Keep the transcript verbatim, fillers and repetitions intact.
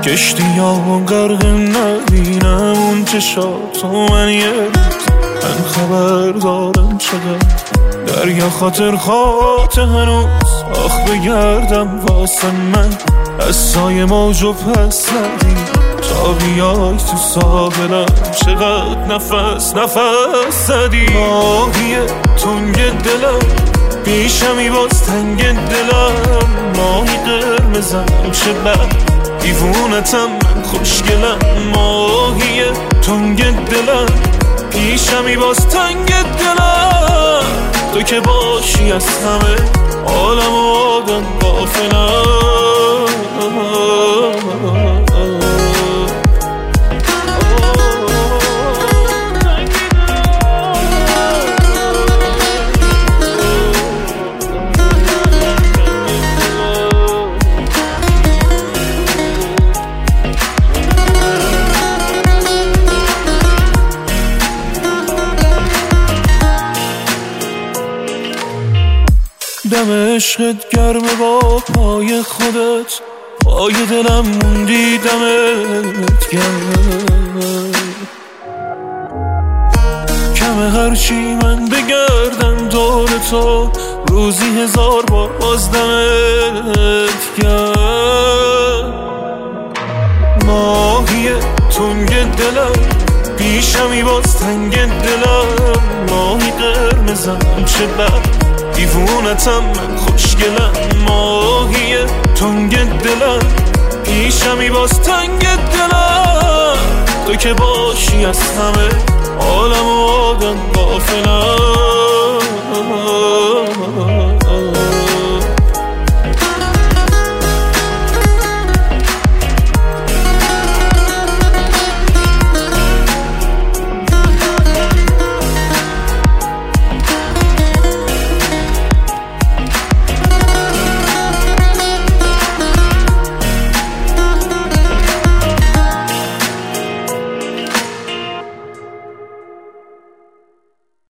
کشتی ها غرق نبینم اون چشاتو من یه روز من خبر دارم چقدر دریا خاطر خاطر هنوز آخ بگردم واسه من از سایه موجو پس ندی تا بیای تو ساحلم چقدر نفس نفس زدی ماهی تنگ دلم پیشمی باز تنگ دلم ماهی قرمزم چه بد دیوونتم من خوشگلم ماهی تنگ دلم پیشمی باز تنگ دلم تو که باشی از همه عالم و آدم غافلم دم عشقت گرمه با پای خودت پای دلم موندی دمت گرم کمه هرچی من بگردم دور تو روزی هزار بار باز دمت گرم ماهی تنگ دلم پیشمی باز تنگ دلم ماهی قرمزم چه بد دیوونتم من خوشگلم ماهی تنگ دلم پیشمی باز تنگ دلم تو که باشی از همه عالم و آدم غافلم